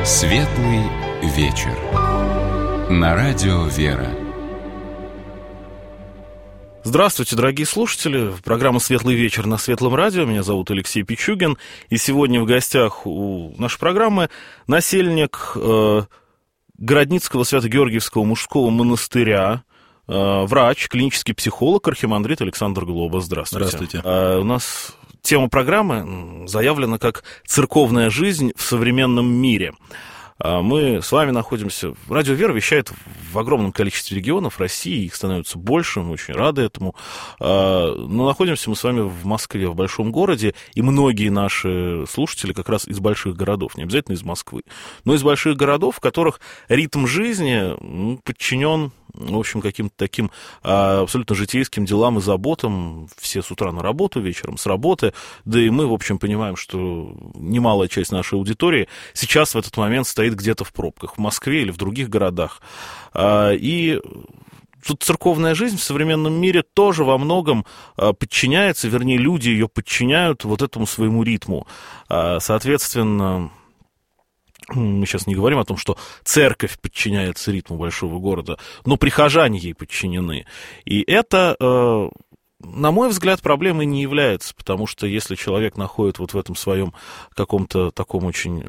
Светлый вечер. На радио «Вера». Здравствуйте, дорогие слушатели. Программа «Светлый вечер» на Светлом радио. Меня зовут Алексей Пичугин. И сегодня в гостях у нашей программы насельник Городницкого Свято-Георгиевского мужского монастыря, врач, клинический психолог, архимандрит Александр Глоба. Здравствуйте. Здравствуйте. У нас тема программы заявлена как «Церковная жизнь в современном мире». Мы с вами находимся... Радио «Вера» вещает в огромном количестве регионов России, их становится больше, мы очень рады этому. Но находимся мы с вами в Москве, в большом городе, и многие наши слушатели как раз из больших городов, не обязательно из Москвы, но из больших городов, в которых ритм жизни подчинен, в общем, каким-то таким абсолютно житейским делам и заботам. Все с утра на работу, вечером с работы. Да и мы, в общем, понимаем, что немалая часть нашей аудитории сейчас в этот момент стоит где-то в пробках, в Москве или в других городах. И тут церковная жизнь в современном мире тоже во многом подчиняется, вернее, люди ее подчиняют вот этому своему ритму. Соответственно... Мы сейчас не говорим о том, что церковь подчиняется ритму большого города, но прихожане ей подчинены. И это, на мой взгляд, проблемой не является, потому что если человек находит вот в этом своем каком-то таком очень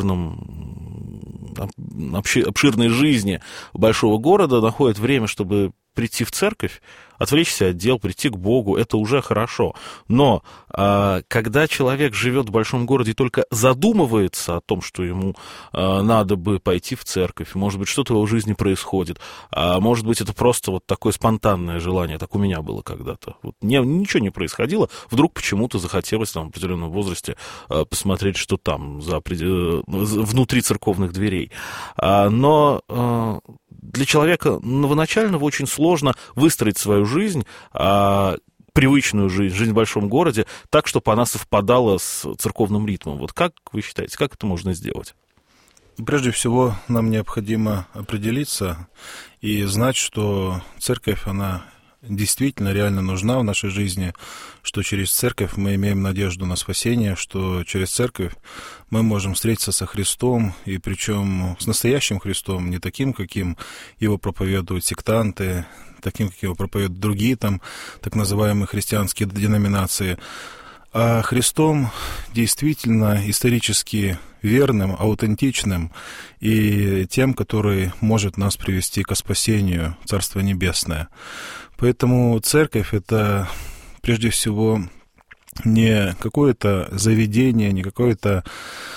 обширной жизни большого города, находит время, чтобы прийти в церковь, отвлечься от дел, прийти к Богу, это уже хорошо. Но когда человек живет в большом городе и только задумывается о том, что ему надо бы пойти в церковь, может быть, что-то в его жизни происходит, может быть, это просто вот такое спонтанное желание, так у меня было когда-то. Вот ничего не происходило, вдруг почему-то захотелось там, в определенном возрасте посмотреть, что там внутри церковных дверей. Но для человека новоначального очень сложно выстроить свою жизнь, привычную жизнь в большом городе, так, чтобы она совпадала с церковным ритмом. Вот как вы считаете, как это можно сделать? Прежде всего, нам необходимо определиться и знать, что церковь, она действительно реально нужна в нашей жизни, что через церковь мы имеем надежду на спасение, что через церковь мы можем встретиться со Христом, и причем с настоящим Христом, не таким, каким его проповедуют сектанты, таким, как его проповедуют другие там так называемые христианские деноминации, а Христом действительно исторически верным, аутентичным и тем, который может нас привести ко спасению, Царство Небесное. Поэтому церковь — это прежде всего не какое-то заведение, не какое-то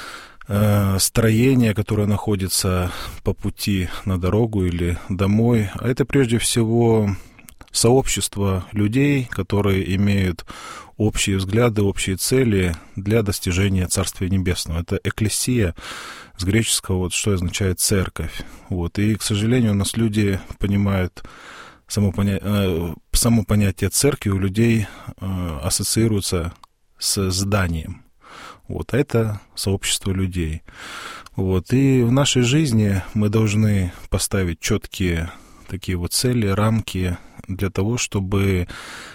строение, которое находится по пути на дорогу или домой, а это прежде всего сообщество людей, которые имеют общие взгляды, общие цели для достижения Царствия Небесного. Это экклесия с греческого, вот, что означает церковь. Вот. И, к сожалению, у нас люди понимают само понятие церкви, у людей ассоциируется с зданием. Вот. А это сообщество людей. Вот. И в нашей жизни мы должны поставить четкие такие вот цели, рамки для того, чтобы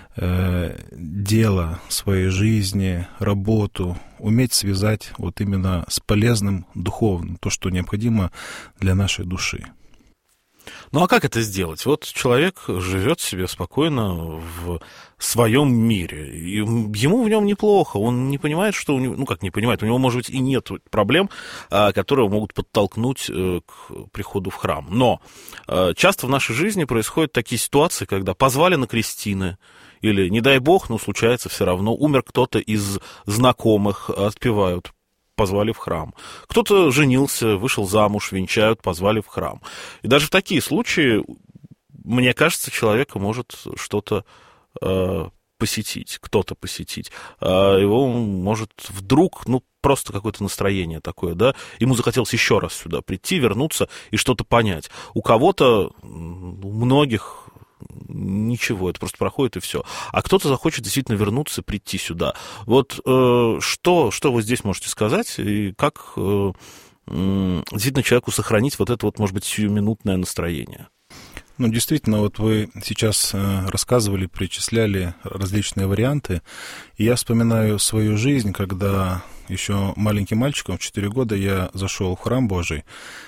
дело своей жизни, работу уметь связать вот именно с полезным духовным, то, что необходимо для нашей души. Ну а как это сделать? Вот человек живет себе спокойно в своем мире, и ему в нем неплохо, он не понимает, что у него, ну как не понимает, у него, может быть, и нет проблем, которые могут подтолкнуть к приходу в храм. Но часто в нашей жизни происходят такие ситуации, когда позвали на крестины, или, не дай бог, но случается все равно, умер кто-то из знакомых, отпевают, позвали в храм. Кто-то женился, вышел замуж, венчают, позвали в храм. И даже в такие случаи, мне кажется, человека может что-то посетить, кто-то посетить. Его может вдруг, просто какое-то настроение такое, да, ему захотелось еще раз сюда прийти, вернуться и что-то понять. У кого-то, у многих ничего, это просто проходит и все. А кто-то захочет действительно вернуться, прийти сюда. Вот что вы здесь можете сказать, и как действительно человеку сохранить вот это вот, может быть, сиюминутное настроение? Ну, действительно, вот вы сейчас рассказывали, перечисляли различные варианты, и я вспоминаю свою жизнь, когда еще маленьким мальчиком в 4 года я зашел в храм Божий,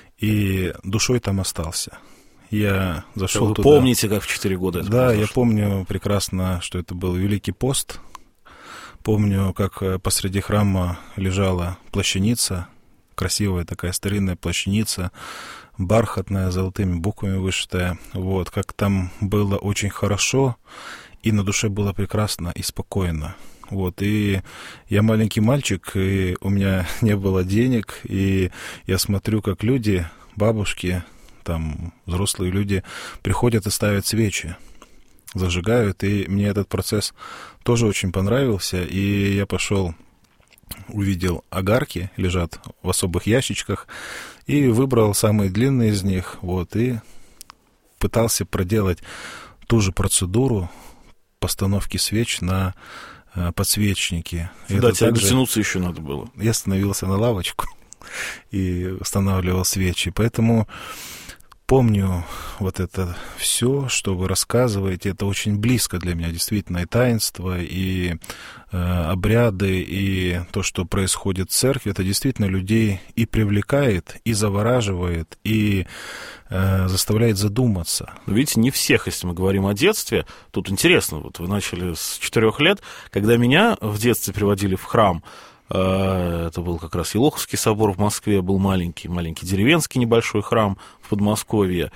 и душой там остался. Я зашел туда. Вы помните, как в 4 года это произошло? Да, я помню прекрасно, что это был Великий пост. Помню, как посреди храма лежала плащаница, красивая такая старинная плащаница, бархатная, золотыми буквами вышитая. Вот, как там было очень хорошо, и на душе было прекрасно и спокойно. Вот, и я маленький мальчик, и у меня не было денег, и я смотрю, как люди, бабушки, там, взрослые люди приходят и ставят свечи, зажигают, и мне этот процесс тоже очень понравился, и я пошел, увидел огарки, лежат в особых ящичках, и выбрал самые длинные из них, вот, и пытался проделать ту же процедуру постановки свеч на подсвечники. Да, тебе дотянуться еще надо было. Я становился на лавочку и устанавливал свечи, поэтому помню вот это все, что вы рассказываете, это очень близко для меня, действительно, и таинство, и обряды, и то, что происходит в церкви, это действительно людей и привлекает, и завораживает, и заставляет задуматься. Видите, не всех, если мы говорим о детстве, тут интересно, вот вы начали с 4 лет, когда меня в детстве приводили в храм, это был как раз Елоховский собор в Москве, был маленький деревенский небольшой храм в Подмосковье.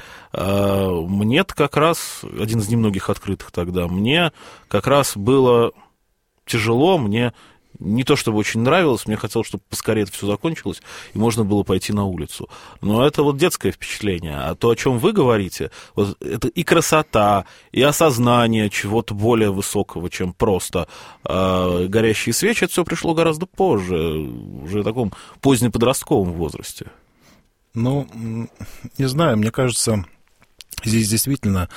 Мне-то как раз, один из немногих открытых тогда, мне как раз было тяжело, мне не то чтобы очень нравилось, мне хотелось, чтобы поскорее это все закончилось, и можно было пойти на улицу. Но это вот детское впечатление. А то, о чем вы говорите, вот это и красота, и осознание чего-то более высокого, чем просто горящие свечи, это все пришло гораздо позже, уже в таком позднеподростковом возрасте. Ну, не знаю, мне кажется, здесь действительно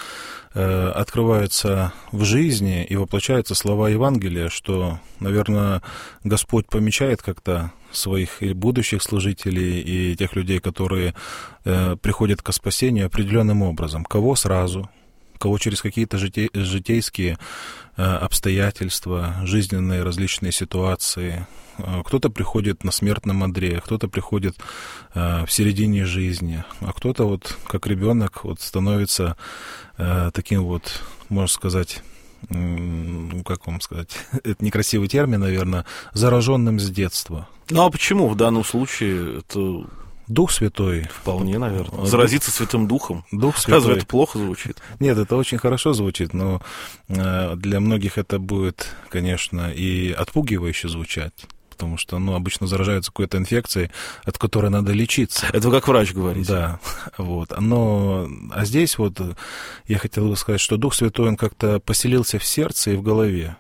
открываются в жизни и воплощаются слова Евангелия, что, наверное, Господь помечает как-то своих и будущих служителей, и тех людей, которые приходят ко спасению определенным образом. Кого сразу, кого через какие-то житейские обстоятельства, жизненные различные ситуации. Кто-то приходит на смертном одре, кто-то приходит в середине жизни, а кто-то вот как ребенок вот становится таким вот, можно сказать, как вам сказать, это некрасивый термин, наверное, зараженным с детства. Ну а почему в данном случае это... Дух Святой. Вполне, наверное. Заразиться Святым Духом. Дух Святой. Разве это плохо звучит? Нет, это очень хорошо звучит, но для многих это будет, конечно, и отпугивающе звучать. Потому что, обычно заражаются какой-то инфекцией, от которой надо лечиться. Это вы как врач говорите. Да, вот. А здесь вот я хотел бы сказать, что Дух Святой, он как-то поселился в сердце и в голове.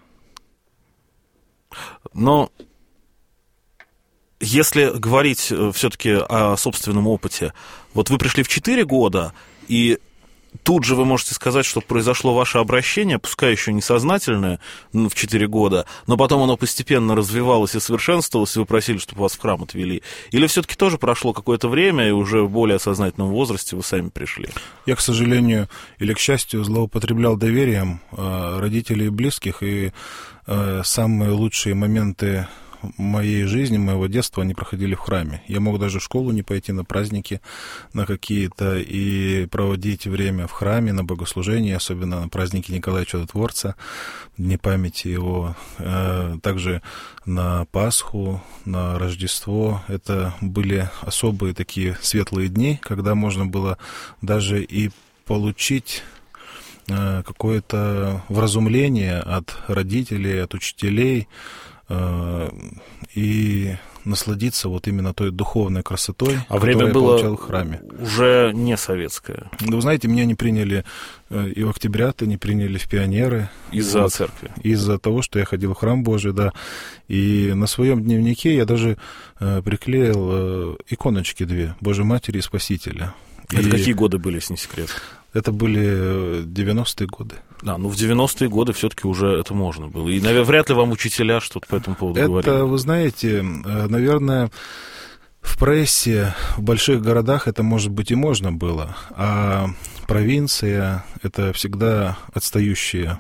Но если говорить все-таки о собственном опыте, вот вы пришли в 4 года, и тут же вы можете сказать, что произошло ваше обращение, пускай еще несознательное, в 4 года, но потом оно постепенно развивалось и совершенствовалось, и вы просили, чтобы вас в храм отвели. Или все-таки тоже прошло какое-то время, и уже в более сознательном возрасте вы сами пришли? Я, к сожалению, или к счастью, злоупотреблял доверием родителей и близких, и самые лучшие моменты моей жизни, моего детства, они проходили в храме. Я мог даже в школу не пойти на праздники, на какие-то, и проводить время в храме, на богослужении, особенно на праздники Николая Чудотворца, дни памяти его, также на Пасху, на Рождество. Это были особые такие светлые дни, когда можно было даже и получить какое-то вразумление от родителей, от учителей, и насладиться вот именно той духовной красотой, которую я получал в храме. Уже не советское. Да, вы знаете, меня не приняли и в октябрята, не приняли в пионеры. Из-за церкви? Из-за того, что я ходил в храм Божий, да. И на своем дневнике я даже приклеил иконочки 2, Божьей Матери и Спасителя. Это какие годы были, если не секрет? Это были 90-е годы. Да, в 90-е годы все-таки уже это можно было. И, наверное, вряд ли вам учителя что-то по этому поводу говорили. Это, вы знаете, наверное, в прессе в больших городах это, может быть, и можно было, а провинция — это всегда отстающая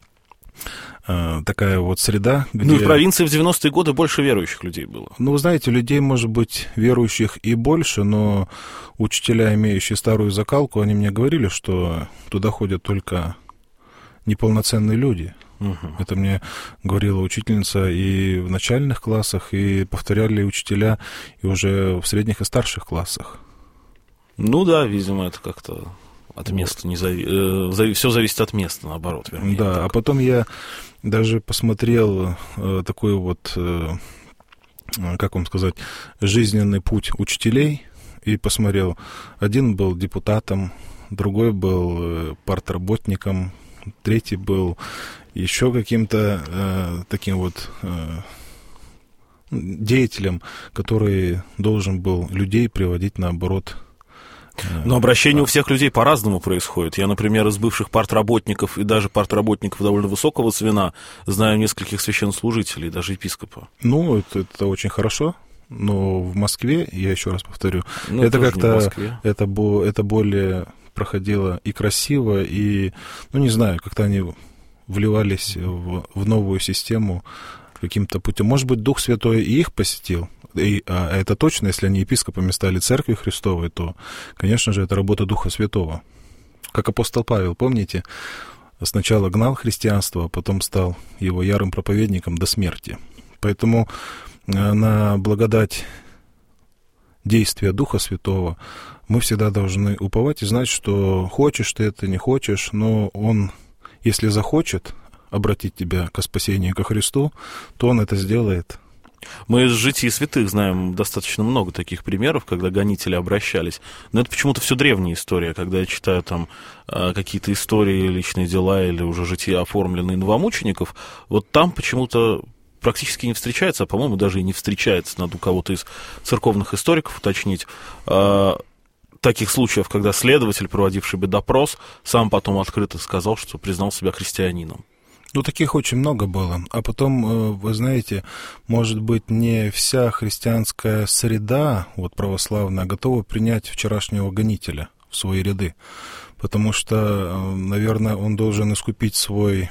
такая вот среда, где... Ну, и в провинции в 90-е годы больше верующих людей было. Ну, вы знаете, людей, может быть, верующих и больше, но учителя, имеющие старую закалку, они мне говорили, что туда ходят только неполноценные люди. Это мне говорила учительница и в начальных классах, и повторяли учителя и уже в средних и старших классах. Ну да, видимо, это как-то от места не все зависит от места, наоборот, вернее. Да, так. А потом я даже посмотрел такой вот, как вам сказать, жизненный путь учителей, и посмотрел, один был депутатом, другой был партработником, третий был еще каким-то таким вот деятелем, который должен был людей приводить наоборот. Но обращение у всех людей по-разному происходит. Я, например, из бывших партработников и даже партработников довольно высокого звена знаю нескольких священнослужителей, даже епископа. Ну, это очень хорошо, но в Москве, я еще раз повторю, это как-то это более проходило и красиво, и, ну, не знаю, как-то они вливались в новую систему каким-то путем. Может быть, Дух Святой и их посетил. А это точно, если они епископами стали Церкви Христовой, то, конечно же, это работа Духа Святого. Как апостол Павел, помните, сначала гнал христианство, а потом стал его ярым проповедником до смерти. Поэтому на благодать действия Духа Святого мы всегда должны уповать и знать, что хочешь ты это, не хочешь, но Он, если захочет обратить тебя ко спасению, ко Христу, то Он это сделает. Мы из житий святых знаем достаточно много таких примеров, когда гонители обращались. Но это почему-то все древняя история. Когда я читаю там какие-то истории, личные дела или уже жития, оформленные новомучеников, вот там почему-то практически не встречается, а, по-моему, даже и не встречается. Надо у кого-то из церковных историков уточнить. Таких случаев, когда следователь, проводивший бы допрос, сам потом открыто сказал, что признал себя христианином. Ну, таких очень много было. А потом, вы знаете, может быть, не вся христианская среда, вот православная, готова принять вчерашнего гонителя в свои ряды. Потому что, наверное, он должен искупить свой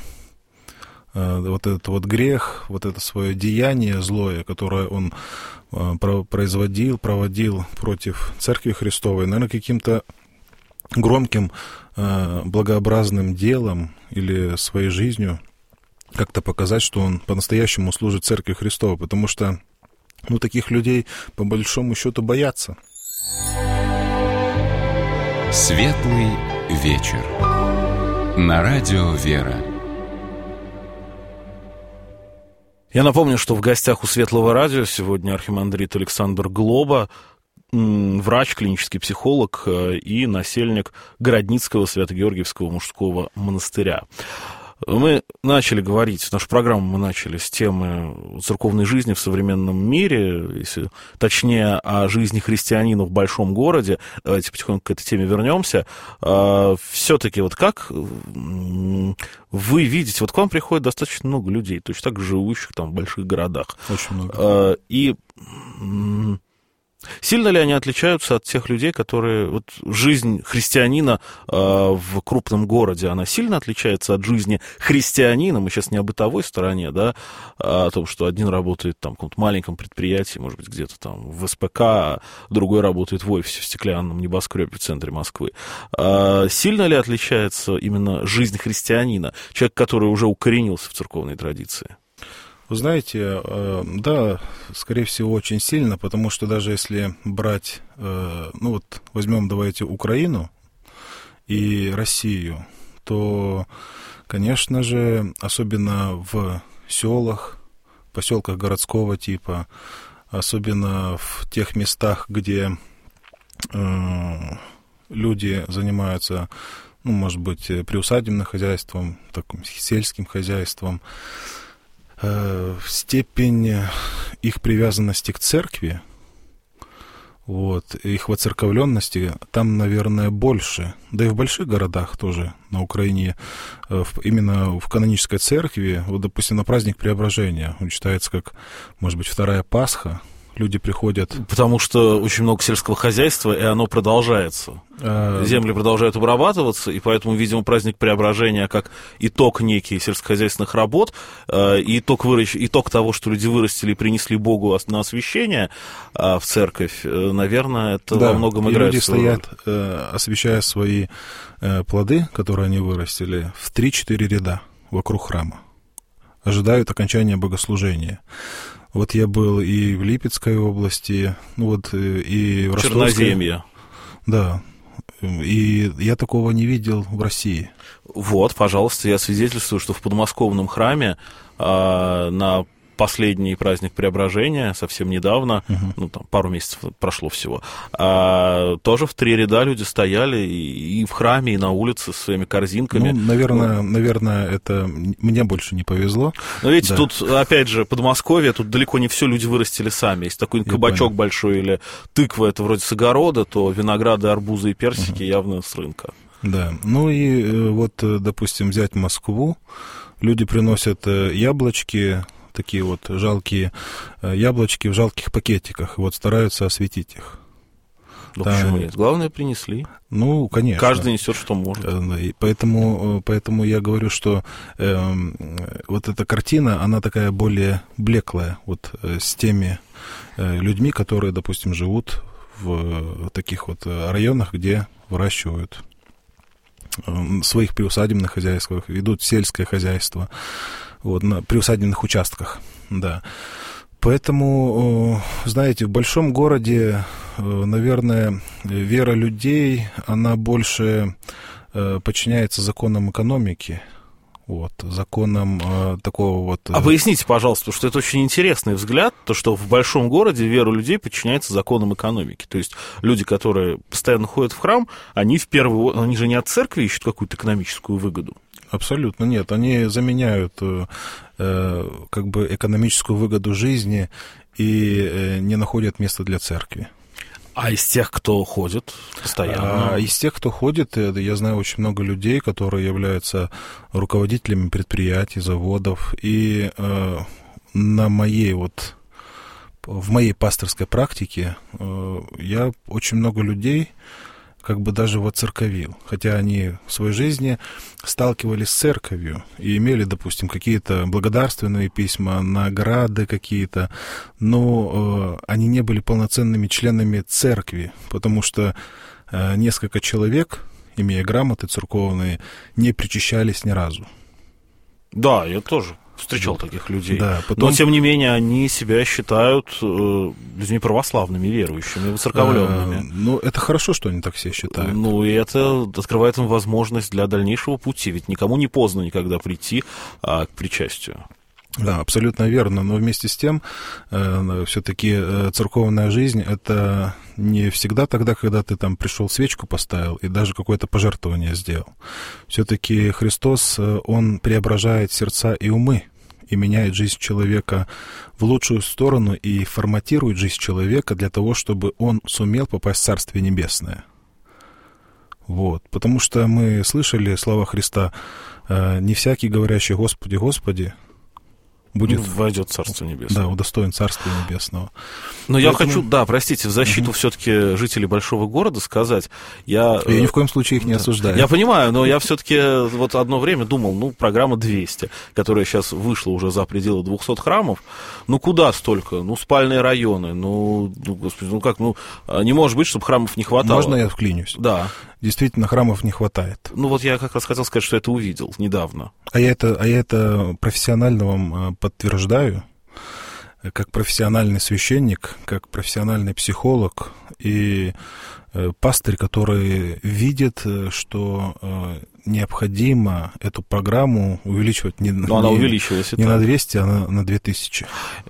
вот этот вот грех, вот это свое деяние злое, которое он проводил против Церкви Христовой, наверное, каким-то громким, благообразным делом или своей жизнью как-то показать, что он по-настоящему служит Церкви Христовой, потому что, ну, таких людей по большому счету боятся. Светлый вечер. На радио «Вера». Я напомню, что в гостях у Светлого радио сегодня архимандрит Александр Глоба, врач, клинический психолог и насельник Городницкого Свято-Георгиевского мужского монастыря. Мы начали говорить, нашу программу мы начали с темы церковной жизни в современном мире, если точнее о жизни христианина в большом городе. Давайте потихоньку к этой теме вернемся. Все-таки вот как вы видите, вот к вам приходит достаточно много людей, точно так живущих там в больших городах. Очень много. И сильно ли они отличаются от тех людей, которые... Вот жизнь христианина в крупном городе, она сильно отличается от жизни христианина? Мы сейчас не о бытовой стороне, да, а о том, что один работает там в каком-то маленьком предприятии, может быть, где-то там в СПК, а другой работает в офисе в стеклянном небоскребе в центре Москвы. Сильно ли отличается именно жизнь христианина, человек, который уже укоренился в церковной традиции? Вы знаете, да, скорее всего, очень сильно, потому что даже если брать, ну вот возьмем, давайте, Украину и Россию, то, конечно же, особенно в селах, поселках городского типа, особенно в тех местах, где люди занимаются, ну, может быть, приусадебным хозяйством, таким сельским хозяйством, степень их привязанности к церкви, вот, их воцерковленности там, наверное, больше. Да и в больших городах тоже, на Украине, именно в канонической церкви, вот, допустим, на праздник Преображения, он считается как, может быть, вторая Пасха люди приходят. Потому что очень много сельского хозяйства, и оно продолжается. Земли продолжают обрабатываться, и поэтому, видимо, праздник Преображения как итог некий сельскохозяйственных работ, итог того, что люди вырастили и принесли Богу на освящение в церковь, наверное, это во многом играет. Люди стоят, освещая свои плоды, которые они вырастили, в 3-4 ряда вокруг храма, ожидают окончания богослужения. Вот я был и в Липецкой области, и в Ростовской. Черноземье. Да. И я такого не видел в России. Вот, пожалуйста, я свидетельствую, что в подмосковном храме на последний праздник Преображения, совсем недавно, пару месяцев прошло всего, тоже в 3 ряда люди стояли и в храме, и на улице со своими корзинками. Наверное, это мне больше не повезло. Но видите, тут, опять же, Подмосковье, тут далеко не все люди вырастили сами. Если такой кабачок большой или тыква, это вроде с огорода, то винограды, арбузы и персики явно с рынка. Да, допустим, взять Москву, люди приносят яблочки, такие вот жалкие яблочки в жалких пакетиках, стараются осветить их. Да почему нет? Главное, принесли. Конечно. Каждый несет, что может. И поэтому я говорю, что эта картина, она такая более блеклая, с теми людьми, которые, допустим, живут в таких районах, где выращивают своих приусадебных хозяйствах, ведут сельское хозяйство, на приусадебных участках, да. Поэтому, знаете, в большом городе, наверное, вера людей, она больше подчиняется законам экономики, законам такого А поясните, пожалуйста, что это очень интересный взгляд, то, что в большом городе вера людей подчиняется законам экономики. То есть люди, которые постоянно ходят в храм, они же не от церкви ищут какую-то экономическую выгоду. Абсолютно нет. Они заменяют экономическую выгоду жизни и не находят места для церкви. А из тех, кто ходит постоянно? Из тех, кто ходит, я знаю очень много людей, которые являются руководителями предприятий, заводов. И в моей пасторской практике я очень много людей даже воцерковил, хотя они в своей жизни сталкивались с церковью и имели, допустим, какие-то благодарственные письма, награды какие-то, но они не были полноценными членами церкви, потому что несколько человек, имея грамоты церковные, не причащались ни разу. Да, я тоже встречал таких людей. Да, но, тем не менее, они себя считают людьми православными, верующими, воцерковленными. Это хорошо, что они так себя считают. И это открывает им возможность для дальнейшего пути, ведь никому не поздно никогда прийти к причастию. Да, абсолютно верно, но вместе с тем все-таки церковная жизнь — это не всегда тогда, когда ты пришел, свечку поставил и даже какое-то пожертвование сделал. Все-таки Христос, Он преображает сердца и умы и меняет жизнь человека в лучшую сторону и форматирует жизнь человека для того, чтобы он сумел попасть в Царствие Небесное. Потому что мы слышали слова Христа: «Не всякий, говорящий «Господи, Господи», войдет в Царство Небесное. Да, удостоен Царства Небесного. Но я хочу, простите, в защиту все-таки жителей большого города сказать. Я ни в коем случае их не осуждаю. Я понимаю, но я все-таки одно время думал, программа 200, которая сейчас вышла уже за пределы 200 храмов, куда столько? Спальные районы, господи, не может быть, чтобы храмов не хватало. Можно я вклинюсь? Да. Действительно, храмов не хватает. Я как раз хотел сказать, что это увидел недавно. А я это профессионально вам подтверждаю, как профессиональный священник, как профессиональный психолог и пастырь, который видит, что необходимо эту программу увеличивать не на 200, а на 2000.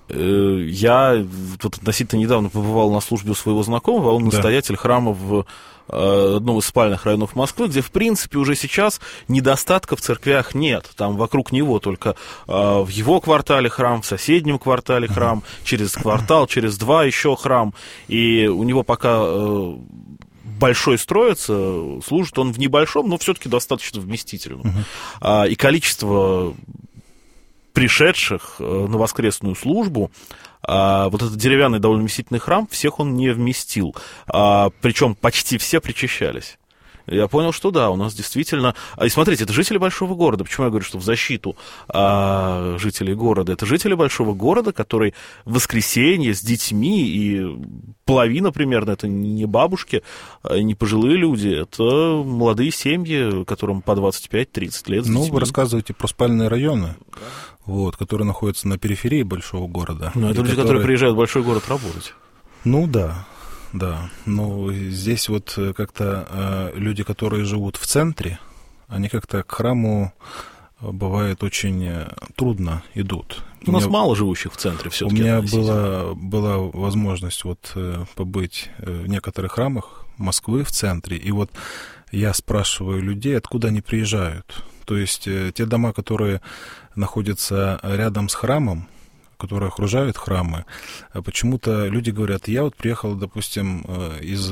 Я относительно недавно побывал на службе у своего знакомого, а он настоятель храма в одном из спальных районов Москвы, где, в принципе, уже сейчас недостатка в церквях нет. Там вокруг него только в его квартале храм, в соседнем квартале храм, через квартал, через 2 еще храм. И у него пока большой строится, служит он в небольшом, но все-таки достаточно вместительном. И количество пришедших на воскресную службу. Вот этот деревянный довольно вместительный храм, всех он не вместил. Причем почти все причащались. Я понял, что да, у нас действительно... И смотрите, это жители большого города. Почему я говорю, что в защиту жителей города? Это жители большого города, которые в воскресенье с детьми, и половина примерно, это не бабушки, не пожилые люди, это молодые семьи, которым по 25-30 лет с детьми. Вы рассказываете про спальные районы, которые находятся на периферии большого города. Но это люди, которые приезжают в большой город работать. Да, но здесь вот как-то люди, которые живут в центре, они как-то к храму, бывает, очень трудно идут. У нас мало живущих в центре все-таки. У меня была возможность побыть в некоторых храмах Москвы в центре, и вот я спрашиваю людей, откуда они приезжают. То есть те дома, которые находятся рядом с храмом, которые окружают храмы, почему-то люди говорят, я вот приехал, допустим, из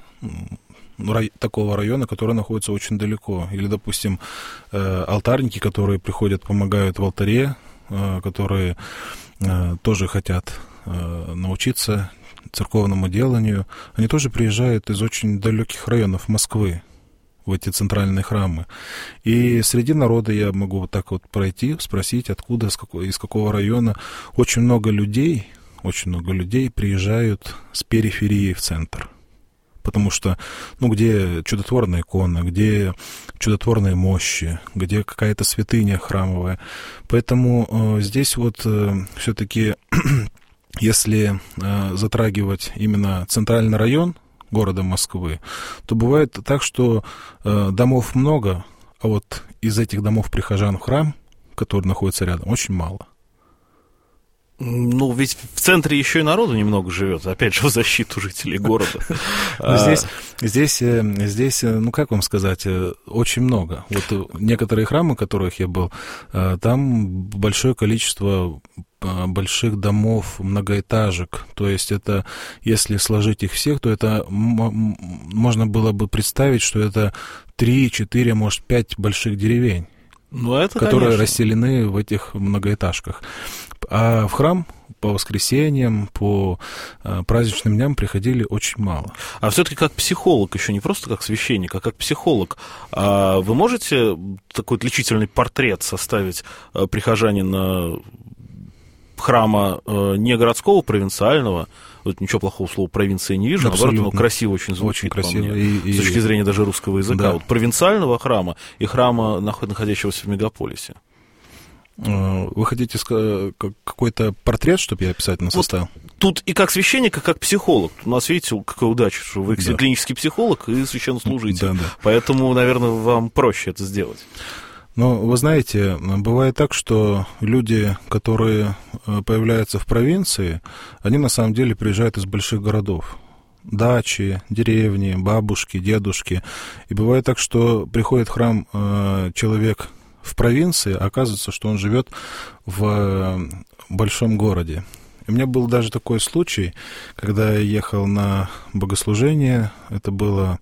такого района, который находится очень далеко. Или, допустим, алтарники, которые приходят, помогают в алтаре, которые тоже хотят научиться церковному деланию, они тоже приезжают из очень далеких районов Москвы в эти центральные храмы. И среди народа я могу вот так вот пройти, спросить, откуда, из какого района. Очень много людей приезжают с периферии в центр. Потому что, где чудотворная икона, где чудотворные мощи, где какая-то святыня храмовая. Поэтому здесь вот все-таки, если затрагивать именно центральный район города Москвы, то бывает так, что домов много, а вот из этих домов прихожан в храм, который находится рядом, очень мало. Ведь в центре еще и народу немного живет, опять же, в защиту жителей города. Здесь, как вам сказать, очень много. Вот некоторые храмы, в которых я был, там большое количество больших домов, многоэтажек. То есть это, если сложить их всех, то это можно было бы представить, что это 3, 4, может, 5 больших деревень, которые расселены в этих многоэтажках. А в храм по воскресеньям, по праздничным дням приходили очень мало. А все-таки как психолог, еще не просто как священник, а как психолог, вы можете такой отличительный портрет составить прихожанина храма не городского, провинциального? Вот ничего плохого слова провинция не вижу, наоборот, оно красиво очень звучит, очень красиво, с точки зрения даже русского языка. Да. Вот провинциального храма и храма, находящегося в мегаполисе. Вы хотите какой-то портрет, чтобы я обязательно составил? Тут и как священник, и как психолог. У нас, видите, какая удача, что вы клинический психолог и священнослужитель. Да. Поэтому, наверное, вам проще это сделать. Вы знаете, бывает так, что люди, которые появляются в провинции, они на самом деле приезжают из больших городов. Дачи, деревни, бабушки, дедушки. И бывает так, что приходит в храм человек в провинции, а оказывается, что он живет в большом городе. У меня был даже такой случай, когда я ехал на богослужение, это было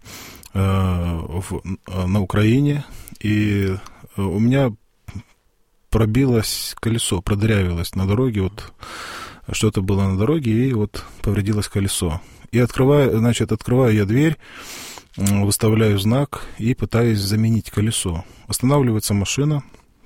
на Украине, и у меня пробилось колесо, продырявилось на дороге, вот что-то было на дороге, и вот повредилось колесо. И открываю я дверь, выставляю знак и пытаюсь заменить колесо. Останавливается машина,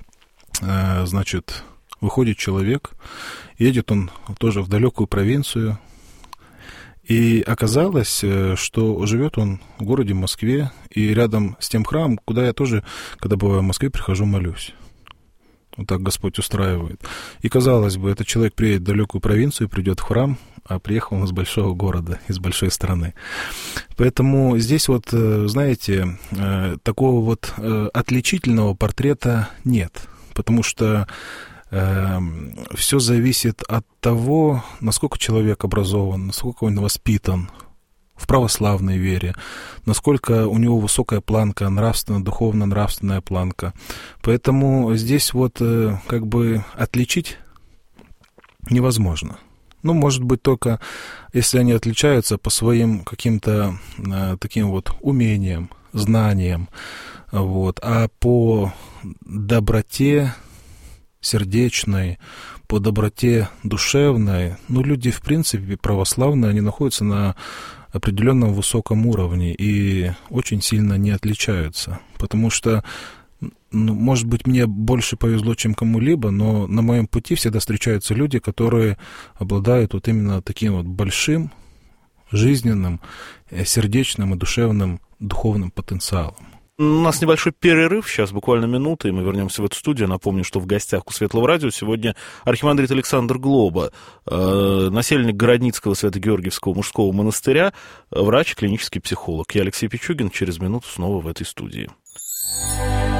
выходит человек, едет он тоже в далекую провинцию, и оказалось, что живет он в городе Москве, и рядом с тем храмом, куда я тоже, когда бываю в Москве, прихожу, молюсь. Вот так Господь устраивает. И, казалось бы, этот человек приедет в далекую провинцию, придет в храм, а приехал он из большого города, из большой страны. Поэтому здесь вот, знаете, такого вот отличительного портрета нет, потому что все зависит от того, насколько человек образован, насколько он воспитан в православной вере, насколько у него высокая планка, духовно-нравственная планка. Поэтому здесь вот как бы отличить невозможно. Может быть, только если они отличаются по своим каким-то таким вот умениям, знаниям, вот, а по доброте, сердечной, по доброте душевной. Люди, в принципе, православные, они находятся на определенном высоком уровне и очень сильно не отличаются. Потому что, может быть, мне больше повезло, чем кому-либо, но на моем пути всегда встречаются люди, которые обладают вот именно таким вот большим, жизненным, сердечным и душевным, духовным потенциалом. У нас небольшой перерыв, сейчас буквально минута, и мы вернемся в эту студию. Напомню, что в гостях у Светлого радио сегодня архимандрит Александр Глоба, насельник Городницкого Свято-Георгиевского мужского монастыря, врач, клинический психолог. Я Алексей Пичугин, через минуту снова в этой студии.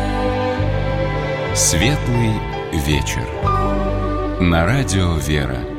Светлый вечер. На радио «Вера».